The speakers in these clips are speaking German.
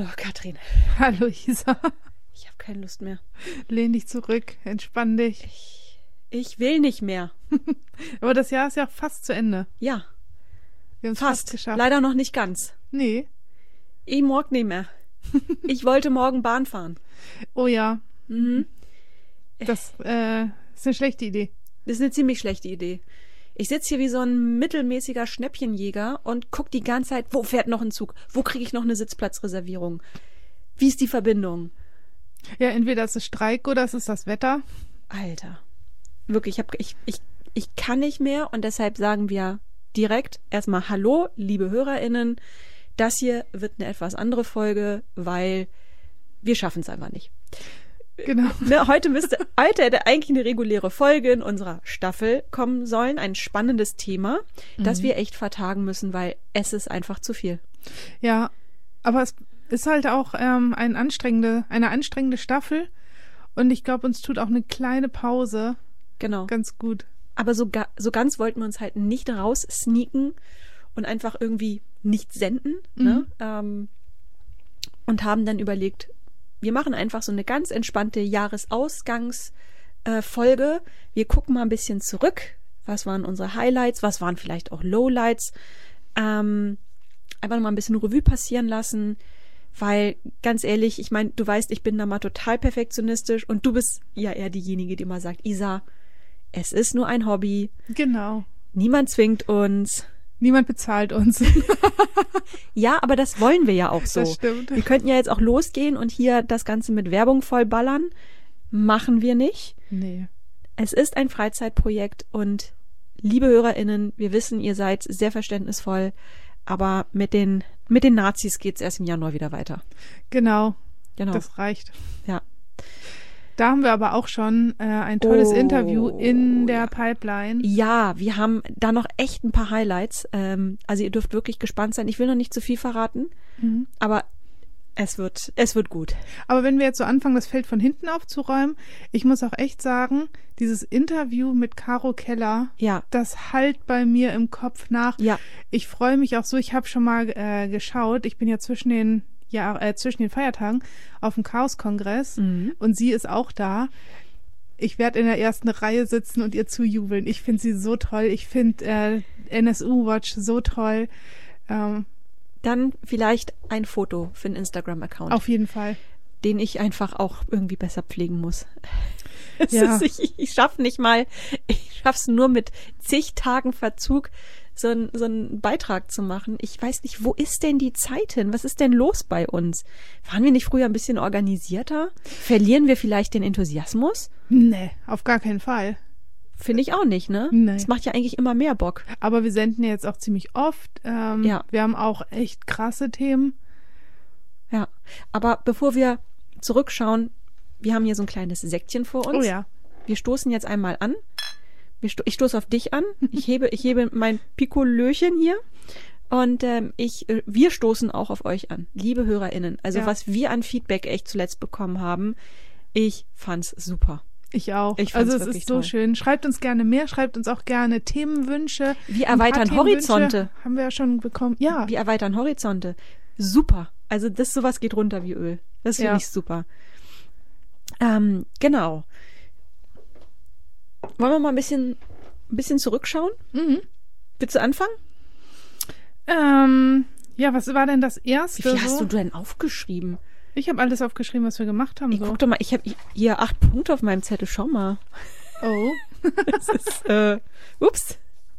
Hallo Katrin. Hallo Isa. Ich habe keine Lust mehr. Lehn dich zurück, entspann dich. Ich will nicht mehr. Aber das Jahr ist ja fast zu Ende. Ja. Wir haben es fast geschafft. Leider noch nicht ganz. Nee. Ich mag nicht mehr. Ich wollte morgen Bahn fahren. Oh ja. Mhm. Das ist eine schlechte Idee. Das ist eine ziemlich schlechte Idee. Ich sitze hier wie so ein mittelmäßiger Schnäppchenjäger und guck die ganze Zeit, wo fährt noch ein Zug? Wo kriege ich noch eine Sitzplatzreservierung? Wie ist die Verbindung? Ja, entweder ist es Streik oder es ist das Wetter. Alter. Wirklich, ich kann nicht mehr und deshalb sagen wir direkt erstmal Hallo, liebe HörerInnen. Das hier wird eine etwas andere Folge, weil wir schaffen es einfach nicht. Genau. Heute hätte eigentlich eine reguläre Folge in unserer Staffel kommen sollen. Ein spannendes Thema, das wir echt vertagen müssen, weil es ist einfach zu viel. Ja, aber es ist halt auch eine anstrengende Staffel und ich glaube, uns tut auch eine kleine Pause ganz gut. Aber so ganz wollten wir uns halt nicht raussneaken und einfach irgendwie nicht senden. Ne? Und haben dann überlegt, wir machen einfach so eine ganz entspannte Jahresausgangsfolge. Wir gucken mal ein bisschen zurück. Was waren unsere Highlights? Was waren vielleicht auch Lowlights? Einfach nochmal ein bisschen Revue passieren lassen. Weil, ganz ehrlich, ich meine, du weißt, ich bin da mal total perfektionistisch und du bist ja eher diejenige, die immer sagt, Isa, es ist nur ein Hobby. Genau. Niemand zwingt uns. Niemand bezahlt uns. Ja, aber das wollen wir ja auch so. Das stimmt. Wir könnten ja jetzt auch losgehen und hier das Ganze mit Werbung vollballern. Machen wir nicht. Nee. Es ist ein Freizeitprojekt und liebe HörerInnen, wir wissen, ihr seid sehr verständnisvoll, aber mit den Nazis geht's erst im Januar wieder weiter. Genau. Das reicht. Ja. Da haben wir aber auch schon ein tolles Interview in der Pipeline. Ja, wir haben da noch echt ein paar Highlights. Also ihr dürft wirklich gespannt sein. Ich will noch nicht zu viel verraten, aber es wird gut. Aber wenn wir jetzt so anfangen, das Feld von hinten aufzuräumen, ich muss auch echt sagen, dieses Interview mit Caro Keller, das hallt bei mir im Kopf nach. Ja. Ich freue mich auch so, ich habe schon mal geschaut, ich bin ja zwischen den Feiertagen auf dem Chaos-Kongress und sie ist auch da. Ich werde in der ersten Reihe sitzen und ihr zujubeln. Ich finde sie so toll. Ich finde NSU Watch so toll. Dann vielleicht ein Foto für einen Instagram-Account. Auf jeden Fall. Den ich einfach auch irgendwie besser pflegen muss. Ich schaff's nur mit zig Tagen Verzug, so einen Beitrag zu machen. Ich weiß nicht, wo ist denn die Zeit hin? Was ist denn los bei uns? Waren wir nicht früher ein bisschen organisierter? Verlieren wir vielleicht den Enthusiasmus? Nee, auf gar keinen Fall. Finde ich auch nicht, ne? Nee. Es macht ja eigentlich immer mehr Bock. Aber wir senden ja jetzt auch ziemlich oft. Wir haben auch echt krasse Themen. Ja, aber bevor wir zurückschauen, wir haben hier so ein kleines Säckchen vor uns. Oh ja. Wir stoßen jetzt einmal an. Ich stoße auf dich an. Ich hebe mein Pikolöchen hier. Und wir stoßen auch auf euch an, liebe HörerInnen. Also was wir an Feedback echt zuletzt bekommen haben, ich fand's super. Ich auch. Ich fand's also es ist so toll. Schön. Schreibt uns gerne mehr, schreibt uns auch gerne Themenwünsche. Wir erweitern Horizonte. Haben wir ja schon bekommen. Ja. Wir erweitern Horizonte. Super. Also sowas geht runter wie Öl. Das finde ich super. Genau. Wollen wir mal ein bisschen zurückschauen? Willst du anfangen? Was war denn das Erste? Wie viel hast du denn aufgeschrieben? Ich habe alles aufgeschrieben, was wir gemacht haben. Guck doch mal, ich habe hier 8 Punkte auf meinem Zettel. Schau mal. Oh. Das ist, ups.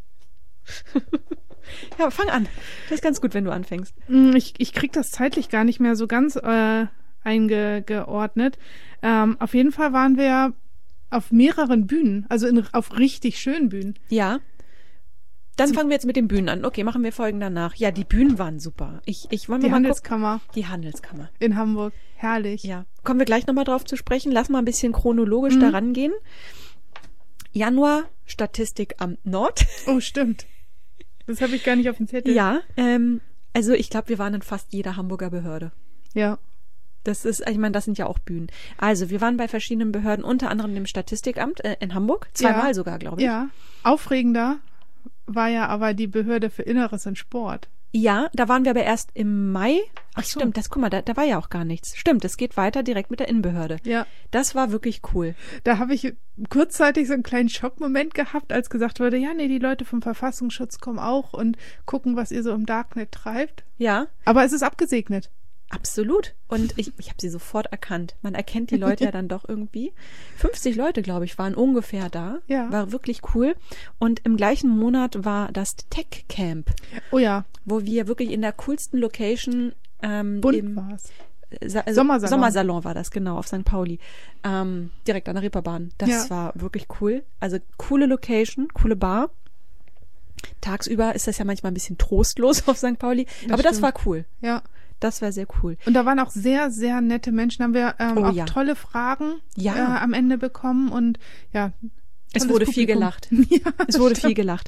Ja, fang an. Das ist ganz gut, wenn du anfängst. Ich krieg das zeitlich gar nicht mehr so ganz eingeordnet. Auf jeden Fall waren wir auf mehreren Bühnen, also auf richtig schönen Bühnen. Ja. Dann fangen wir jetzt mit den Bühnen an. Okay, machen wir Folgen danach. Ja, die Bühnen waren super. Die Handelskammer. Die Handelskammer. In Hamburg. Herrlich. Ja. Kommen wir gleich nochmal drauf zu sprechen. Lass mal ein bisschen chronologisch daran gehen. Januar, Statistikamt Nord. Oh, stimmt. Das habe ich gar nicht auf dem Zettel. Ja, also ich glaube, wir waren in fast jeder Hamburger Behörde. Ja. Das sind ja auch Bühnen. Also, wir waren bei verschiedenen Behörden, unter anderem dem Statistikamt in Hamburg. Zweimal sogar, glaube ich. Ja. Aufregender war ja aber die Behörde für Inneres und Sport. Ja, da waren wir aber erst im Mai. Ach so. Stimmt, guck mal, da war ja auch gar nichts. Stimmt, es geht weiter direkt mit der Innenbehörde. Ja. Das war wirklich cool. Da habe ich kurzzeitig so einen kleinen Schockmoment gehabt, als gesagt wurde, ja, nee, die Leute vom Verfassungsschutz kommen auch und gucken, was ihr so im Darknet treibt. Ja. Aber es ist abgesegnet. Absolut. Und ich habe sie sofort erkannt. Man erkennt die Leute ja dann doch irgendwie. 50 Leute, glaube ich, waren ungefähr da. Ja. War wirklich cool. Und im gleichen Monat war das Tech Camp. Oh ja. Wo wir wirklich in der coolsten Location Bunt war's. Sommersalon war das, genau, auf St. Pauli. Direkt an der Reeperbahn. Das war wirklich cool. Also coole Location, coole Bar. Tagsüber ist das ja manchmal ein bisschen trostlos auf St. Pauli. Aber das war cool. Ja. Das war sehr cool. Und da waren auch sehr, sehr nette Menschen. Haben wir auch tolle Fragen am Ende bekommen. Und ja, es wurde viel gelacht. Ja, es wurde viel gelacht.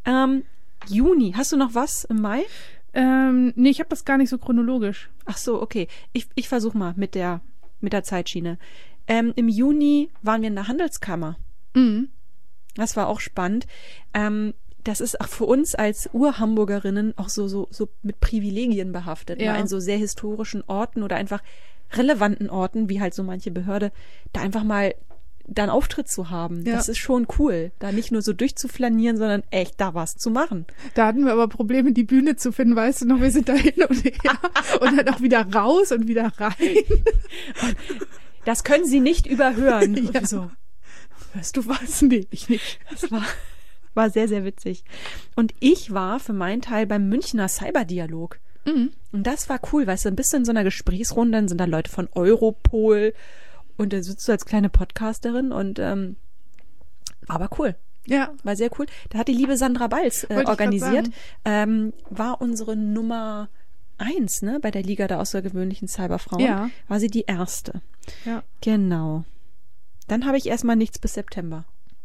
Juni, hast du noch was im Mai? Nee, ich habe das gar nicht so chronologisch. Ach so, okay. Ich versuche mal mit der Zeitschiene. Im Juni waren wir in der Handelskammer. Mhm. Das war auch spannend. Das ist auch für uns als Ur-Hamburgerinnen auch so mit Privilegien behaftet. Ja. In so sehr historischen Orten oder einfach relevanten Orten, wie halt so manche Behörde, da einfach mal da einen Auftritt zu haben. Ja. Das ist schon cool. Da nicht nur so durchzuflanieren, sondern echt da was zu machen. Da hatten wir aber Probleme, die Bühne zu finden, weißt du noch, wir sind da hin und her und dann auch wieder raus und wieder rein. Und das können Sie nicht überhören. Ja. So, hörst du was? Nee, ich nicht. Das war sehr, sehr witzig. Und ich war für meinen Teil beim Münchner Cyberdialog. Mhm. Und das war cool, weißt du, ein bisschen in so einer Gesprächsrunde, dann sind da Leute von Europol und da sitzt du als kleine Podcasterin und war aber cool. Ja. War sehr cool. Da hat die liebe Sandra Balz organisiert. War unsere Nummer 1, ne, bei der Liga der außergewöhnlichen Cyberfrauen. Ja. War sie die erste. Ja. Genau. Dann habe ich erstmal nichts bis September.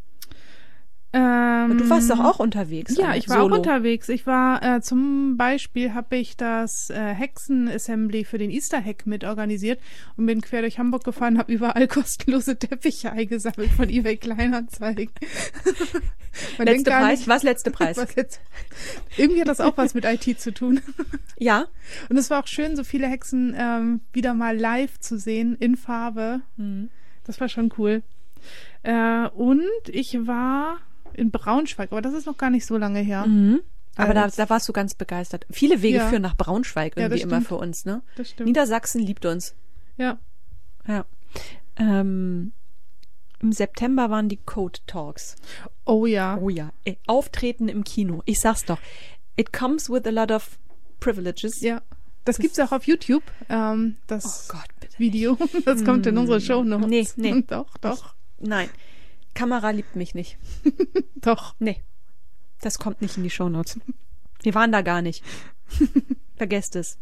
Und du warst doch auch unterwegs. Ja, ich war auch unterwegs. Ich war zum Beispiel habe ich das Hexen-Assembly für den Easter Hack mit organisiert und bin quer durch Hamburg gefahren, habe überall kostenlose Teppiche eingesammelt von eBay Kleinanzeigen. Letzte Preis? Was letzte Preis? Irgendwie hat das auch was mit IT zu tun. Ja. Und es war auch schön, so viele Hexen wieder mal live zu sehen, in Farbe. Mhm. Das war schon cool. Und ich war in Braunschweig, aber das ist noch gar nicht so lange her. Mhm. Aber da warst du ganz begeistert. Viele Wege führen nach Braunschweig irgendwie immer für uns, ne? Das stimmt. Niedersachsen liebt uns. Ja. Ja. Im September waren die Code Talks. Oh ja. Oh ja. Auftreten im Kino. Ich sag's doch. It comes with a lot of privileges. Ja. Das gibt's auch auf YouTube, das oh Gott, bitte Video. Das kommt in unsere Shownotes. Nee. Doch. Nein. Kamera liebt mich nicht. Doch. Nee. Das kommt nicht in die Shownotes. Wir waren da gar nicht. Vergesst es.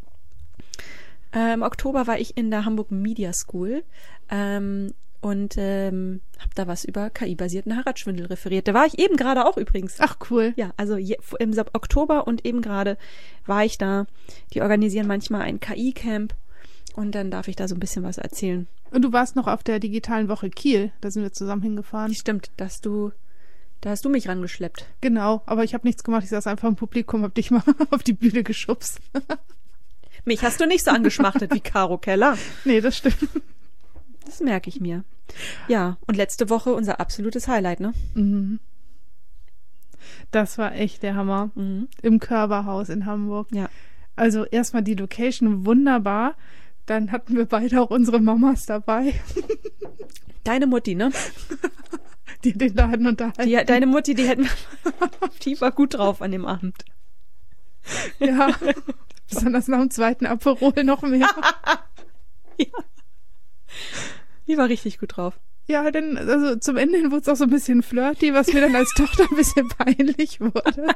Im Oktober war ich in der Hamburg Media School und habe da was über KI-basierten Heiratsschwindel referiert. Da war ich eben gerade auch übrigens. Ach, cool. Ja, also im Oktober und eben gerade war ich da. Die organisieren manchmal ein KI-Camp und dann darf ich da so ein bisschen was erzählen. Und du warst noch auf der digitalen Woche Kiel. Da sind wir zusammen hingefahren. Stimmt, da hast du mich rangeschleppt. Genau, aber ich habe nichts gemacht. Ich saß einfach im Publikum, habe dich mal auf die Bühne geschubst. Mich hast du nicht so angeschmachtet wie Caro Keller. Nee, das stimmt. Das merke ich mir. Ja, und letzte Woche unser absolutes Highlight, ne? Mhm. Das war echt der Hammer. Mhm. Im Körberhaus in Hamburg. Ja. Also erstmal die Location wunderbar. Dann hatten wir beide auch unsere Mamas dabei. Deine Mutti, ne? Die den Laden unterhalten. Deine Mutti, die war gut drauf an dem Abend. Ja, besonders nach dem zweiten Aperol noch mehr. Ja. Die war richtig gut drauf. Ja, denn also zum Ende hin wurde es auch so ein bisschen flirty, was mir dann als Tochter ein bisschen peinlich wurde.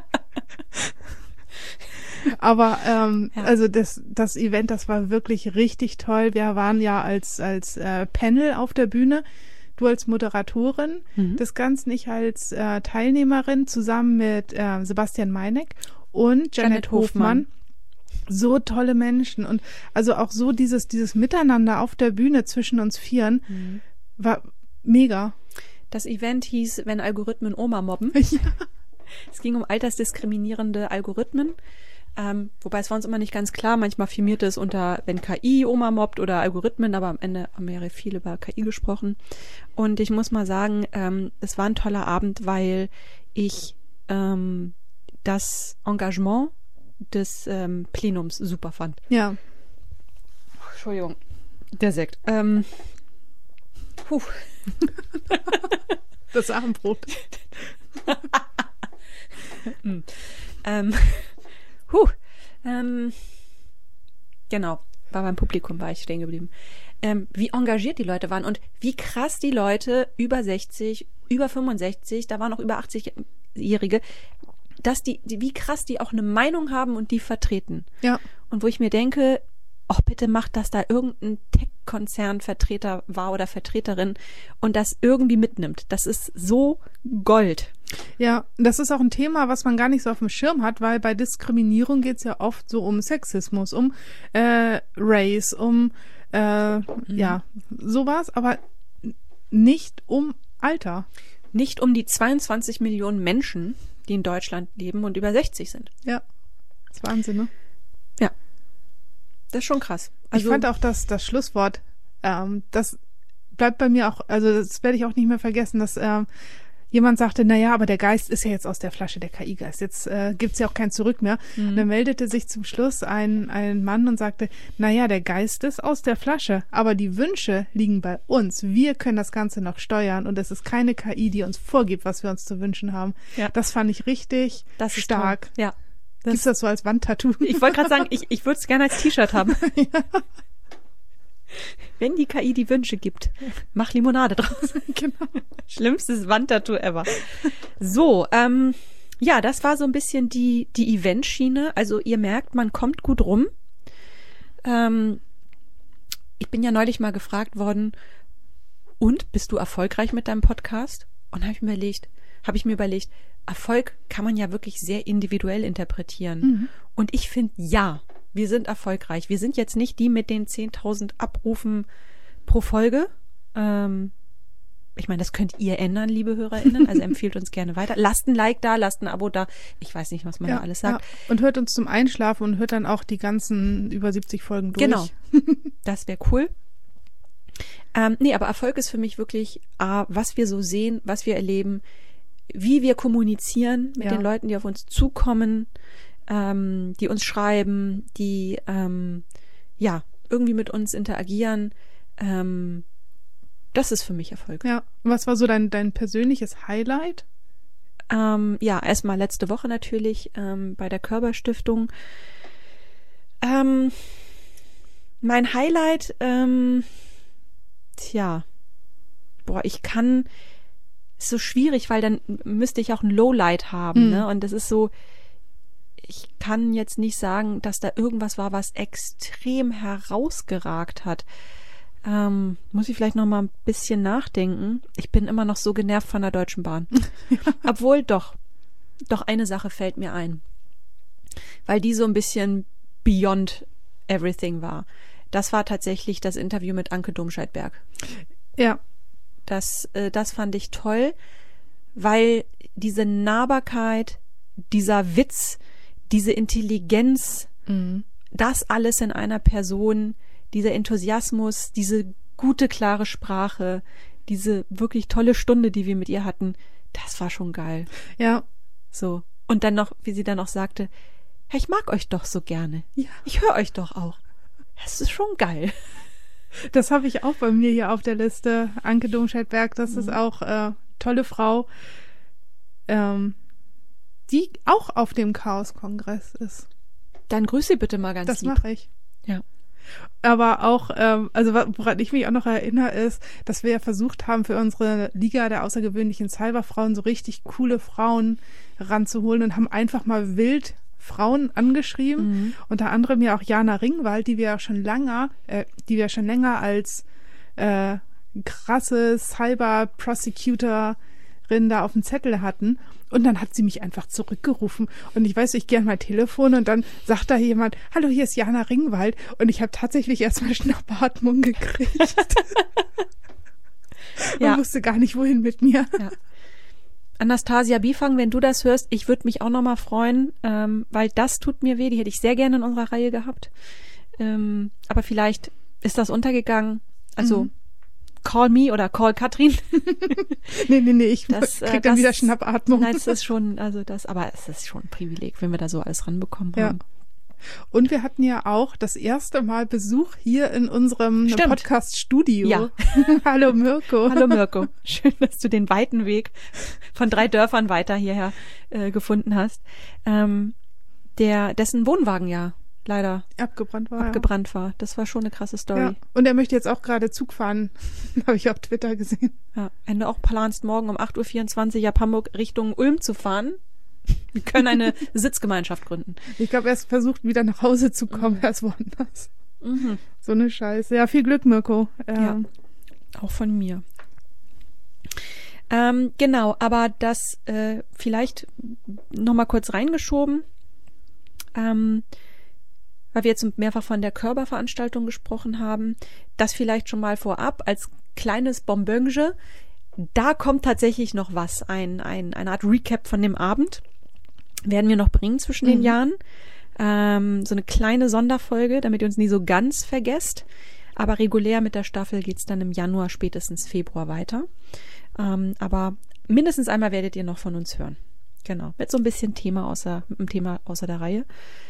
Aber also das Event, das war wirklich richtig toll. Wir waren ja als Panel auf der Bühne, du als Moderatorin des Ganzen, ich als Teilnehmerin zusammen mit Sebastian Meineck und Janet Hofmann. So tolle Menschen und also auch so dieses Miteinander auf der Bühne zwischen uns Vieren war mega. Das Event hieß, wenn Algorithmen Oma mobben. Ja. Es ging um altersdiskriminierende Algorithmen. Wobei es war uns immer nicht ganz klar. Manchmal firmierte es unter, wenn KI Oma mobbt oder Algorithmen, aber am Ende haben wir ja viel über KI gesprochen. Und ich muss mal sagen, es war ein toller Abend, weil ich das Engagement des Plenums super fand. Ja. Entschuldigung, der Sekt. Das Abendbrot. Genau, beim Publikum war ich stehen geblieben. Wie engagiert die Leute waren und wie krass die Leute über 60, über 65, da waren auch über 80-Jährige, dass wie krass die auch eine Meinung haben und die vertreten. Ja. Und wo ich mir denke, bitte macht, dass da irgendein Tech-Konzern-Vertreter war oder Vertreterin und das irgendwie mitnimmt. Das ist so Gold. Ja, das ist auch ein Thema, was man gar nicht so auf dem Schirm hat, weil bei Diskriminierung geht es ja oft so um Sexismus, um Race, um ja, sowas, aber nicht um Alter. Nicht um die 22 Millionen Menschen, die in Deutschland leben und über 60 sind. Ja, das ist Wahnsinn, ne? Ja. Das ist schon krass. Also, ich fand auch das Schlusswort, das bleibt bei mir auch, also das werde ich auch nicht mehr vergessen, dass jemand sagte, naja, aber der Geist ist ja jetzt aus der Flasche, der KI-Geist. Jetzt gibt's ja auch kein Zurück mehr. Und dann meldete sich zum Schluss ein Mann und sagte, naja, der Geist ist aus der Flasche, aber die Wünsche liegen bei uns. Wir können das Ganze noch steuern und es ist keine KI, die uns vorgibt, was wir uns zu wünschen haben. Ja. Das fand ich richtig stark. Toll. Ja. Gibt's das so als Wandtattoo? Ich wollte gerade sagen, ich würde es gerne als T-Shirt haben. Ja. Wenn die KI die Wünsche gibt, mach Limonade draus. Genau. Schlimmstes Wandtattoo ever. So, ja, das war so ein bisschen die Eventschiene. Also ihr merkt, man kommt gut rum. Ich bin ja neulich mal gefragt worden, und bist du erfolgreich mit deinem Podcast? Und habe ich mir überlegt, Erfolg kann man ja wirklich sehr individuell interpretieren. Mhm. Und ich finde, ja, wir sind erfolgreich. Wir sind jetzt nicht die mit den 10.000 Abrufen pro Folge. Ich meine, das könnt ihr ändern, liebe HörerInnen. Also empfiehlt uns gerne weiter. Lasst ein Like da, lasst ein Abo da. Ich weiß nicht, was man da alles sagt. Ja. Und hört uns zum Einschlafen und hört dann auch die ganzen über 70 Folgen durch. Genau. Das wäre cool. Nee, aber Erfolg ist für mich wirklich, was wir so sehen, was wir erleben, wie wir kommunizieren mit den Leuten, die auf uns zukommen, die uns schreiben, die irgendwie mit uns interagieren. Das ist für mich Erfolg. Ja. Und was war so dein persönliches Highlight? Erstmal letzte Woche natürlich bei der Körber-Stiftung. Mein Highlight, ist so schwierig, weil dann müsste ich auch ein Lowlight haben, ne? Und das ist so, ich kann jetzt nicht sagen, dass da irgendwas war, was extrem herausgeragt hat. Muss ich vielleicht noch mal ein bisschen nachdenken. Ich bin immer noch so genervt von der Deutschen Bahn. Obwohl doch eine Sache fällt mir ein. Weil die so ein bisschen beyond everything war. Das war tatsächlich das Interview mit Anke Domscheit-Berg. Ja. Das fand ich toll, weil diese Nahbarkeit, dieser Witz, diese Intelligenz, das alles in einer Person, dieser Enthusiasmus, diese gute, klare Sprache, diese wirklich tolle Stunde, die wir mit ihr hatten, das war schon geil. Ja. So. Und dann noch, wie sie dann auch sagte, hey, ich mag euch doch so gerne. Ja. Ich höre euch doch auch. Das ist schon geil. Das habe ich auch bei mir hier auf der Liste. Anke Domscheit-Berg, das ist auch tolle Frau, die auch auf dem Chaos-Kongress ist. Dann grüß sie bitte mal ganz lieb. Das mache ich. Ja. Aber auch, also woran ich mich auch noch erinnere, ist, dass wir ja versucht haben, für unsere Liga der außergewöhnlichen Cyberfrauen so richtig coole Frauen ranzuholen und haben einfach mal wild Frauen angeschrieben, unter anderem ja auch Jana Ringwald, die wir schon länger als krasse Cyber-Prosecutorin da auf dem Zettel hatten. Und dann hat sie mich einfach zurückgerufen. Und ich weiß, ich gehe an mein Telefon und dann sagt da jemand, hallo, hier ist Jana Ringwald. Und ich habe tatsächlich erstmal Schnappatmung gekriegt. Ja. Und wusste gar nicht, wohin mit mir. Ja. Anastasia Bifang, wenn du das hörst, ich würde mich auch nochmal freuen, weil das tut mir weh, die hätte ich sehr gerne in unserer Reihe gehabt. Aber vielleicht ist das untergegangen. Also call me oder call Katrin. Nee, ich krieg dann wieder Schnappatmung. Nein, es ist schon, aber es ist schon ein Privileg, wenn wir da so alles ranbekommen haben. Und wir hatten ja auch das erste Mal Besuch hier in unserem Podcast-Studio. Ja. Hallo Mirko. Hallo Mirko. Schön, dass du den weiten Weg von 3 Dörfern weiter hierher gefunden hast. Dessen Wohnwagen ja leider abgebrannt war. Das war schon eine krasse Story. Ja. Und er möchte jetzt auch gerade Zug fahren. Habe ich auf Twitter gesehen. Ja. Wenn du auch planst, morgen um 8.24 Uhr ab Hamburg Richtung Ulm zu fahren, wir können eine Sitzgemeinschaft gründen. Ich glaube, er ist versucht, wieder nach Hause zu kommen. Er ist woanders. So eine Scheiße. Ja, viel Glück, Mirko. Ja, auch von mir. Genau, aber das vielleicht nochmal kurz reingeschoben, weil wir jetzt mehrfach von der Körperveranstaltung gesprochen haben, das vielleicht schon mal vorab als kleines Bonbonge. Da kommt tatsächlich noch was, eine Art Recap von dem Abend werden wir noch bringen zwischen den Jahren. So eine kleine Sonderfolge, damit ihr uns nie so ganz vergesst. Aber regulär mit der Staffel geht's dann im Januar, spätestens Februar weiter. Aber mindestens einmal werdet ihr noch von uns hören. Genau, mit so ein bisschen Thema außer der Reihe.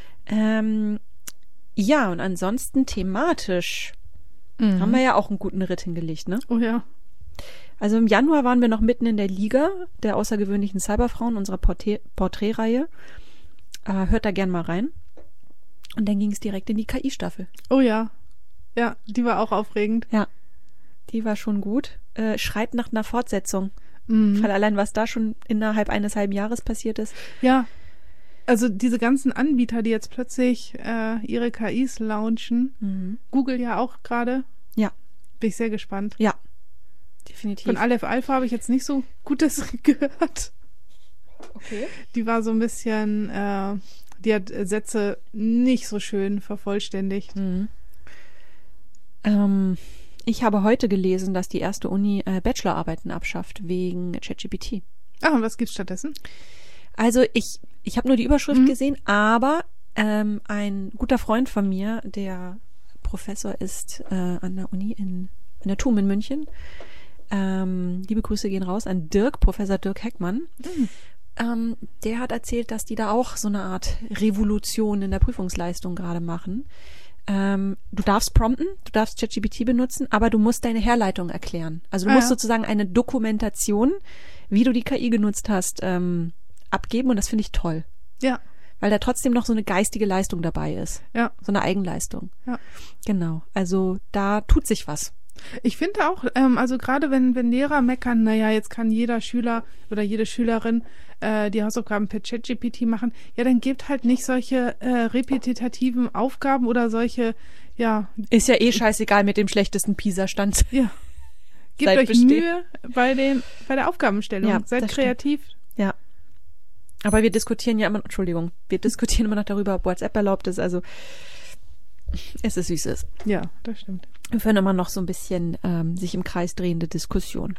Ja, und ansonsten thematisch haben wir ja auch einen guten Ritt hingelegt, ne? Oh ja. Also im Januar waren wir noch mitten in der Liga der außergewöhnlichen Cyberfrauen unserer Porträtreihe. Hört da gern mal rein. Und dann ging es direkt in die KI-Staffel. Oh ja. Ja, die war auch aufregend. Ja, die war schon gut. Schreit nach einer Fortsetzung. Weil allein was da schon innerhalb eines halben Jahres passiert ist. Ja, also diese ganzen Anbieter, die jetzt plötzlich ihre KIs launchen. Google ja auch gerade. Ja. Bin ich sehr gespannt. Ja. Definitiv. Von Aleph Alpha habe ich jetzt nicht so Gutes gehört. Okay. Die war so ein bisschen, die hat Sätze nicht so schön vervollständigt. Ich habe heute gelesen, dass die erste Uni Bachelorarbeiten abschafft wegen ChatGPT. Und was gibt's stattdessen? Also ich habe nur die Überschrift gesehen, aber ein guter Freund von mir, der Professor ist an der Uni in der TUM in München. Liebe Grüße gehen raus an Professor Dirk Heckmann. Der hat erzählt, dass die da auch so eine Art Revolution in der Prüfungsleistung gerade machen. Du darfst prompten, du darfst ChatGPT benutzen, aber du musst deine Herleitung erklären. Also du musst sozusagen eine Dokumentation, wie du die KI genutzt hast, abgeben, und das finde ich toll. Ja. Weil da trotzdem noch so eine geistige Leistung dabei ist. Ja. So eine Eigenleistung. Ja. Genau. Also da tut sich was. Ich finde auch, also gerade wenn Lehrer meckern, naja, jetzt kann jeder Schüler oder jede Schülerin die Hausaufgaben per ChatGPT machen, ja, dann gebt halt nicht solche repetitiven Aufgaben oder solche, ja. Ist ja eh scheißegal mit dem schlehtesten PISA-Stand. Ja. Gebt euch Mühe bei der Aufgabenstellung. Ja, seid kreativ. Stimmt. Ja. Aber wir diskutieren immer noch darüber, ob WhatsApp erlaubt ist, also es ist, wie es ist. Ja, das stimmt. Wir führen immer noch so ein bisschen sich im Kreis drehende Diskussion.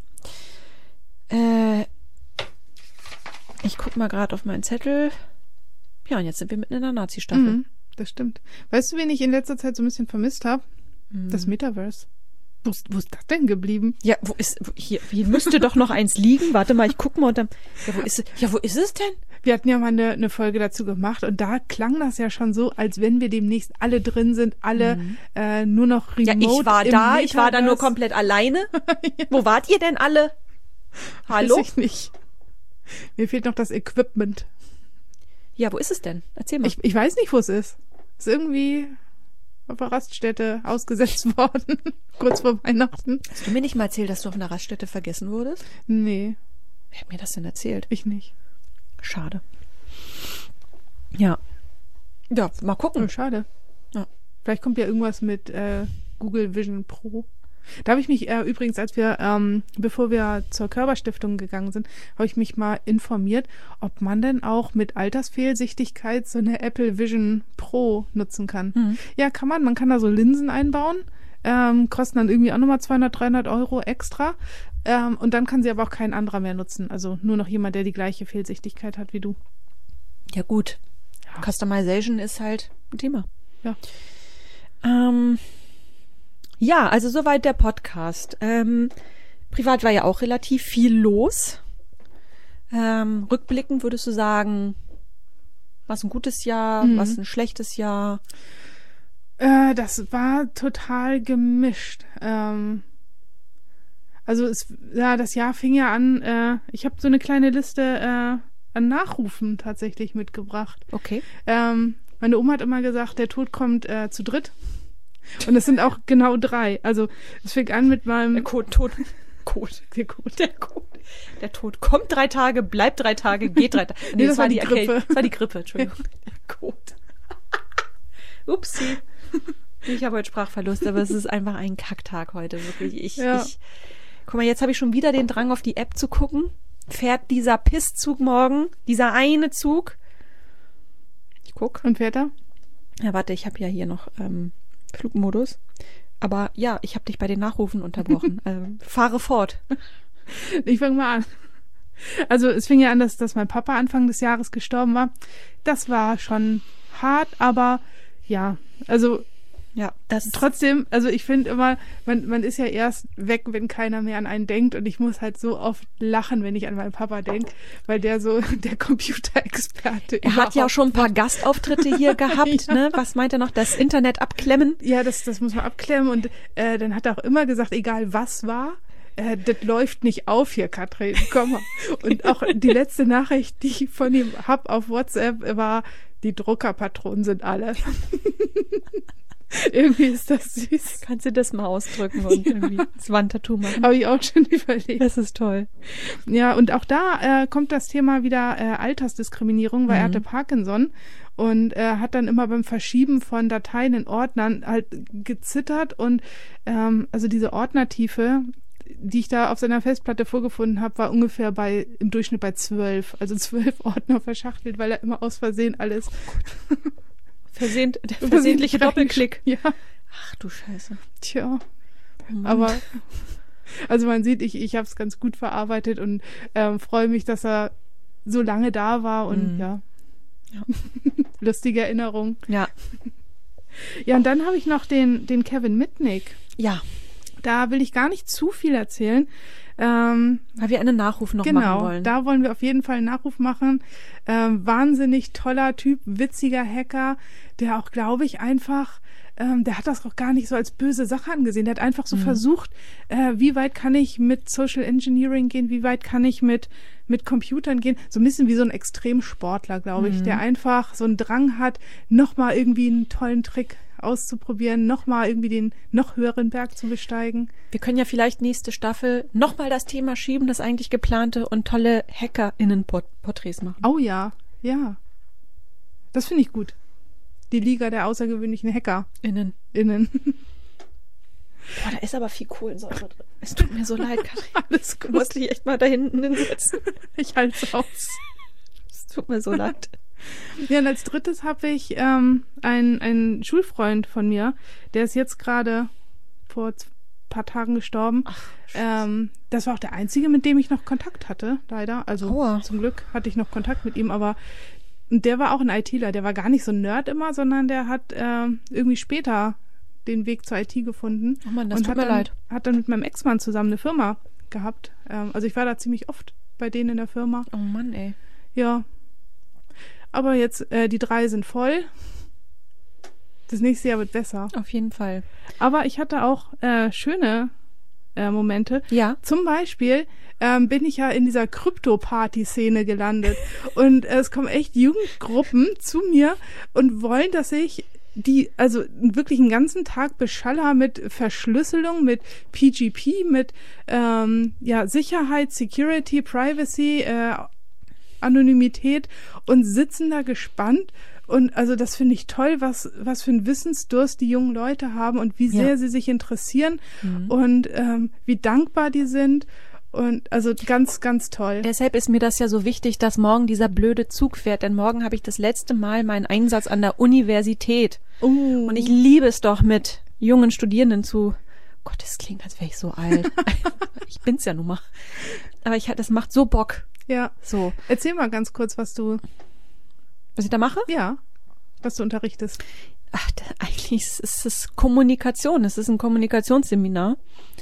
Ich guck mal gerade auf meinen Zettel. Ja, und jetzt sind wir mitten in der Nazi-Staffel. Das stimmt. Weißt du, wen ich in letzter Zeit so ein bisschen vermisst habe? Das Metaverse. Wo ist das denn geblieben? Ja, hier müsste doch noch eins liegen. Warte mal, ich guck mal. Und dann, wo ist es denn? Wir hatten ja mal eine Folge dazu gemacht und da klang das ja schon so, als wenn wir demnächst alle drin sind, alle nur noch remote. Ja, ich war da nur komplett alleine. Ja. Wo wart ihr denn alle? Hallo? Weiß ich nicht. Mir fehlt noch das Equipment. Ja, wo ist es denn? Erzähl mal. Ich weiß nicht, wo es ist. Ist irgendwie auf der Raststätte ausgesetzt worden, kurz vor Weihnachten. Hast du mir nicht mal erzählt, dass du auf einer Raststätte vergessen wurdest? Nee. Wer hat mir das denn erzählt? Ich nicht. Schade. Ja. Ja, mal gucken. Oh, schade. Ja. Vielleicht kommt ja irgendwas mit Google Vision Pro. Da habe ich mich übrigens, als wir, bevor wir zur Körperstiftung gegangen sind, habe ich mich mal informiert, ob man denn auch mit Altersfehlsichtigkeit so eine Apple Vision Pro nutzen kann. Ja, kann man. Man kann da so Linsen einbauen. kosten dann irgendwie auch nochmal 200, 300 Euro extra. Und dann kann sie aber auch kein anderer mehr nutzen. Also nur noch jemand, der die gleiche Fehlsichtigkeit hat wie du. Ja gut. Ja. Customization ist halt ein Thema. Ja. Ja, also soweit der Podcast. Privat war ja auch relativ viel los. Rückblickend würdest du sagen, was ein gutes Jahr, was ein schlechtes Jahr? Das war total gemischt. Also das Jahr fing ja an, ich habe so eine kleine Liste an Nachrufen tatsächlich mitgebracht. Okay. Meine Oma hat immer gesagt, der Tod kommt zu dritt. Und es sind auch genau 3. Also es fing an mit meinem... Der Tod. Der Tod kommt 3 Tage, bleibt 3 Tage, geht 3 Tage. Nee, das war die Grippe. Das war die Grippe, Entschuldigung. Der Code. Upsi. Ich habe heute Sprachverlust, aber es ist einfach ein Kacktag heute, wirklich. Guck mal, jetzt habe ich schon wieder den Drang, auf die App zu gucken. Fährt dieser Pisszug morgen? Dieser eine Zug? Ich guck. Und fährt er? Ja, warte, ich habe ja hier noch Flugmodus. Aber ja, ich habe dich bei den Nachrufen unterbrochen. Fahre fort. Ich fange mal an. Also es fing ja an, dass mein Papa Anfang des Jahres gestorben war. Das war schon hart, aber ja, also ja, trotzdem, also ich finde immer, man ist ja erst weg, wenn keiner mehr an einen denkt, und ich muss halt so oft lachen, wenn ich an meinen Papa denke, weil der so der Computerexperte ist. Er hat ja auch schon ein paar Gastauftritte hier gehabt, ja. Ne? Was meint er noch? Das Internet abklemmen? Ja, das muss man abklemmen, und dann hat er auch immer gesagt, egal was war, das läuft nicht auf hier, Katrin, komm mal. Und auch die letzte Nachricht, die ich von ihm hab auf WhatsApp, war, die Druckerpatronen sind alle. Irgendwie ist das süß. Kannst du das mal ausdrücken und irgendwie das Wandtattoo machen? Habe ich auch schon überlegt. Das ist toll. Ja, und auch da kommt das Thema wieder Altersdiskriminierung, weil er hatte Parkinson und hat dann immer beim Verschieben von Dateien in Ordnern halt gezittert, und also diese Ordnertiefe, die ich da auf seiner Festplatte vorgefunden habe, war ungefähr im Durchschnitt bei 12. Also 12 Ordner verschachtelt, weil er immer aus Versehen alles... Der versehentliche Doppelklick. Ja. Ach du Scheiße. Tja. Aber, also man sieht, ich habe es ganz gut verarbeitet und freue mich, dass er so lange da war, und ja. Lustige Erinnerung. Ja. Ja, und dann habe ich noch den Kevin Mitnick. Ja. Da will ich gar nicht zu viel erzählen. Weil wir einen Nachruf noch machen wollen. Genau, da wollen wir auf jeden Fall einen Nachruf machen. Wahnsinnig toller Typ, witziger Hacker, der auch, glaube ich, einfach, der hat das auch gar nicht so als böse Sache angesehen. Der hat einfach so versucht, wie weit kann ich mit Social Engineering gehen, wie weit kann ich mit Computern gehen. So ein bisschen wie so ein Extremsportler, glaube ich, der einfach so einen Drang hat, nochmal irgendwie einen tollen Trick auszuprobieren, nochmal irgendwie den noch höheren Berg zu besteigen. Wir können ja vielleicht nächste Staffel nochmal das Thema schieben, das eigentlich geplante, und tolle HackerInnen-Porträts machen. Oh ja, ja. Das finde ich gut. Die Liga der außergewöhnlichen HackerInnen. Boah, da ist aber viel Kohlensäure drin. Es tut mir so leid, Katrin. Alles gut. Du musst dich echt mal da hinten hinsetzen. Ich halte es aus. Es tut mir so leid. Ja, und als drittes habe ich einen Schulfreund von mir, der ist jetzt gerade vor ein paar Tagen gestorben. Ach, das war auch der einzige, mit dem ich noch Kontakt hatte, leider. Also zum Glück hatte ich noch Kontakt mit ihm, aber der war auch ein ITler. Der war gar nicht so ein Nerd immer, sondern der hat irgendwie später den Weg zur IT gefunden. Oh Mann, das und tut mir leid. Hat dann mit meinem Ex-Mann zusammen eine Firma gehabt. Also ich war da ziemlich oft bei denen in der Firma. Oh Mann, ey. Ja. Aber jetzt, die 3 sind voll. Das nächste Jahr wird besser. Auf jeden Fall. Aber ich hatte auch schöne Momente. Ja. Zum Beispiel bin ich ja in dieser Krypto-Party-Szene gelandet. Und es kommen echt Jugendgruppen zu mir und wollen, dass ich also wirklich einen ganzen Tag beschaller mit Verschlüsselung, mit PGP, mit Sicherheit, Security, Privacy, Anonymität, und sitzen da gespannt. Und also das finde ich toll, was für einen Wissensdurst die jungen Leute haben und wie sehr sie sich interessieren und wie dankbar die sind. Und also ganz, ganz toll. Deshalb ist mir das ja so wichtig, dass morgen dieser blöde Zug fährt, denn morgen habe ich das letzte Mal meinen Einsatz an der Universität. Und ich liebe es doch, mit jungen Studierenden zu, Gott, das klingt, als wäre ich so alt. Ich bin's ja nun mal. Aber das macht so Bock. Ja. So. Erzähl mal ganz kurz, was ich da mache? Ja, was du unterrichtest. Ach, eigentlich ist es Kommunikation. Es ist ein Kommunikationsseminar.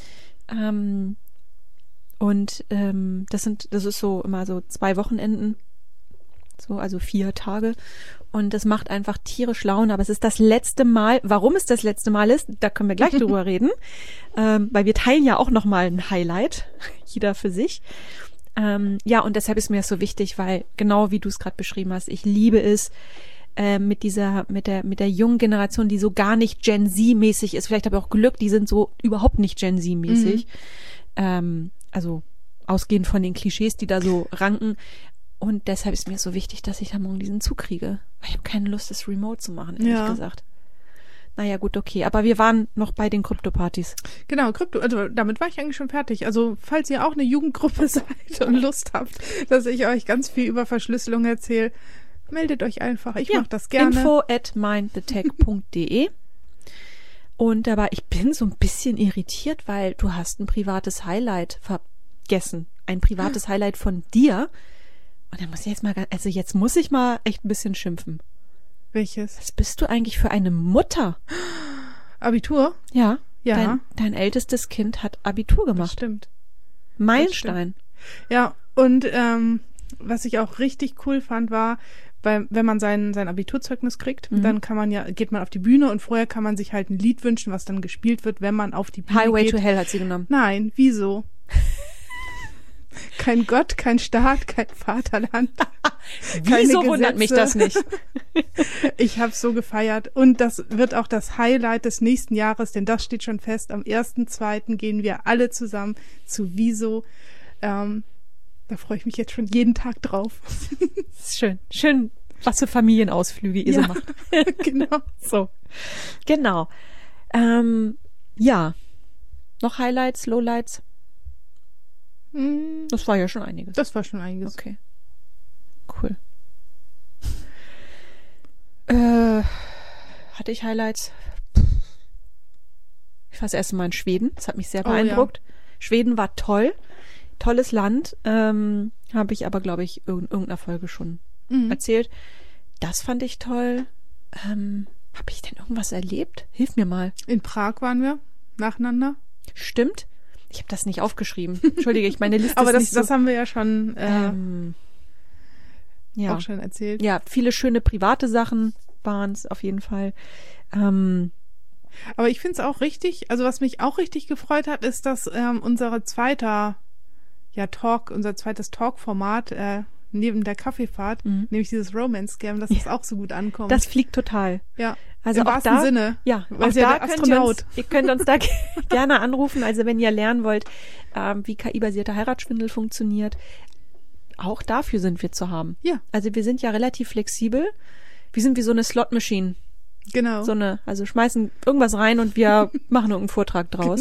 Das ist so immer so 2 Wochenenden. So, also 4 Tage. Und das macht einfach tierisch Laune. Aber es ist das letzte Mal. Warum es das letzte Mal ist, da können wir gleich drüber reden. Weil wir teilen ja auch nochmal ein Highlight. Jeder für sich. Ja, und deshalb ist mir das so wichtig, weil genau wie du es gerade beschrieben hast, ich liebe es, mit der jungen Generation, die so gar nicht Gen Z-mäßig ist. Vielleicht habe ich auch Glück, die sind so überhaupt nicht Gen Z-mäßig. Also ausgehend von den Klischees, die da so ranken. Und deshalb ist mir so wichtig, dass ich da morgen diesen Zug kriege. Weil ich habe keine Lust, das remote zu machen, ehrlich gesagt. Naja, gut, okay. Aber wir waren noch bei den Krypto-Partys. Genau, also damit war ich eigentlich schon fertig. Also falls ihr auch eine Jugendgruppe seid und Lust habt, dass ich euch ganz viel über Verschlüsselung erzähle, meldet euch einfach. Ich mache das gerne. info@mindthetech.de. Und aber ich bin so ein bisschen irritiert, weil du hast ein privates Highlight vergessen. Ein privates Highlight von dir. Und dann muss ich jetzt muss ich mal echt ein bisschen schimpfen. Welches? Was bist du eigentlich für eine Mutter? Abitur? Ja. Ja. Dein ältestes Kind hat Abitur gemacht. Das stimmt. Meilenstein. Ja, und was ich auch richtig cool fand, war, wenn man sein Abiturzeugnis kriegt, dann geht man auf die Bühne und vorher kann man sich halt ein Lied wünschen, was dann gespielt wird, wenn man auf die Bühne Highway geht. to Hell hat sie genommen. Nein, wieso? Kein Gott, kein Staat, kein Vaterland. Wieso wundert mich das nicht? Ich habe so gefeiert. Und das wird auch das Highlight des nächsten Jahres, denn das steht schon fest. Am 1.2. gehen wir alle zusammen zu Wieso. Da freue ich mich jetzt schon jeden Tag drauf. Das ist schön. Schön, was für Familienausflüge ihr so macht. Genau. So. Genau. Ja. Noch Highlights, Lowlights? Das war ja schon einiges. Das war schon einiges. Okay. Cool. Hatte ich Highlights? Ich war das erste Mal in Schweden. Das hat mich sehr beeindruckt. Ja. Schweden war toll. Tolles Land. Habe ich aber, glaube ich, in irgendeiner Folge schon erzählt. Das fand ich toll. Habe ich denn irgendwas erlebt? Hilf mir mal. In Prag waren wir. Nacheinander. Stimmt. Ich habe das nicht aufgeschrieben. Entschuldige, meine Liste aber ist nicht so. Das haben wir ja schon ja. auch schon erzählt. Ja, viele schöne private Sachen waren es auf jeden Fall. Aber ich finde es auch richtig, also was mich auch richtig gefreut hat, ist, dass unser zweites Talk-Format neben der Kaffeefahrt, nämlich dieses Romance-Scam, dass das auch so gut ankommt. Das fliegt total. Ja. Also im wahrsten Sinne. Ja, weil auch ja da der Astronaut. ihr könnt uns da gerne anrufen. Also wenn ihr lernen wollt, wie KI-basierter Heiratsschwindel funktioniert, auch dafür sind wir zu haben. Ja. Also wir sind ja relativ flexibel. Wir sind wie so eine Slot-Machine. Genau. Also schmeißen irgendwas rein und wir machen irgendeinen Vortrag draus.